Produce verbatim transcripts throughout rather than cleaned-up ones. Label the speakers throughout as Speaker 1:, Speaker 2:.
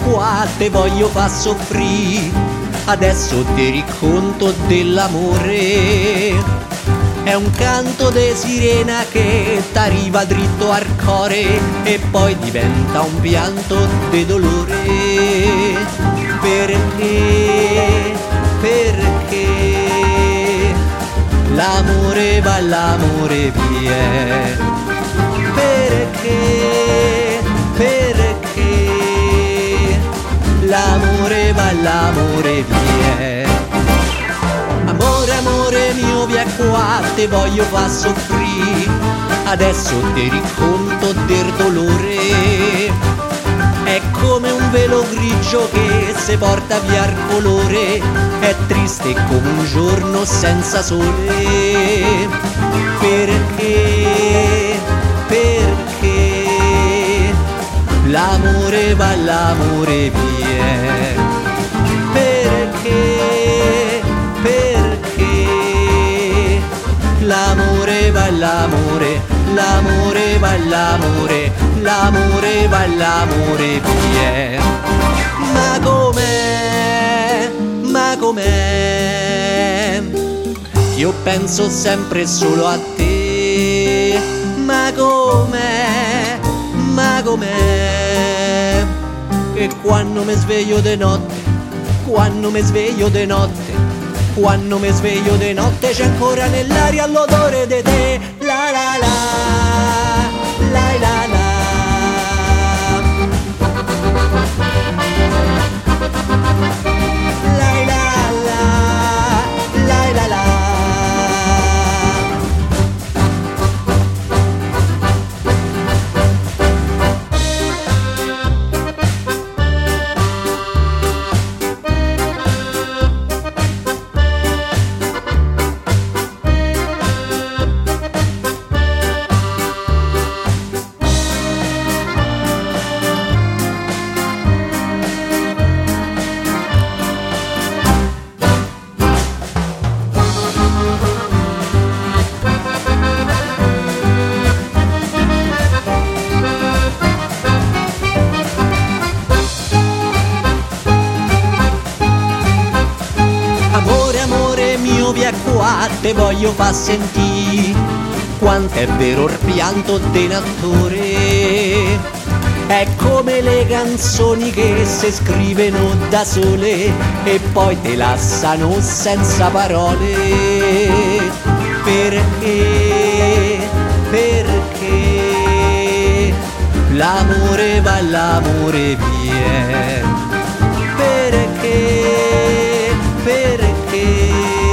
Speaker 1: qua, te voglio far soffrire. Adesso ti racconto dell'amore. È un canto de sirena che t'arriva dritto al cuore e poi diventa un pianto de dolore. Perché? Perché? L'amore va, l'amore viene. Perché? Perché? L'amore va, l'amore viene. Amore, amore mio, via qua, te voglio far soffrire. Adesso ti racconto del dolore. È come un velo grigio che se porta via il colore. È triste come un giorno senza sole. Perché? Perché? L'amore va, l'amore viene. Perché? L'amore va, l'amore, l'amore va, l'amore, l'amore va, l'amore viene. Ma com'è, ma com'è, io penso sempre solo a te. Ma com'è, ma com'è, che quando mi sveglio de notte, quando mi sveglio de notte, quando mi sveglio di notte c'è ancora nell'aria l'odore di te. La la la, la la la. La la la, la la la. Via qua, te voglio far sentire quanto è vero il pianto d'un attore. È come le canzoni che si scrivono da sole e poi te lasciano senza parole. Perché? Perché? L'amore va, l'amore viene. Perché? Perché?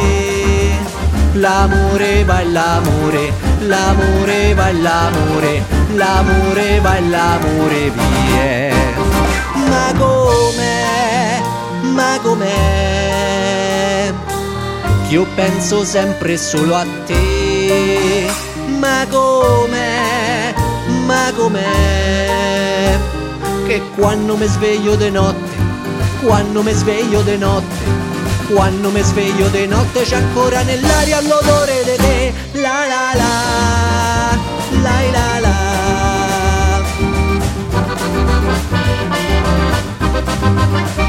Speaker 1: L'amore va, l'amore, l'amore va, l'amore, l'amore va, l'amore viene. Ma com'è, ma com'è, che io penso sempre solo a te. Ma com'è, ma com'è, che quando mi sveglio de notte, quando mi sveglio de notte, quando mi sveglio di notte c'è ancora nell'aria l'odore di te. La la la, la la la.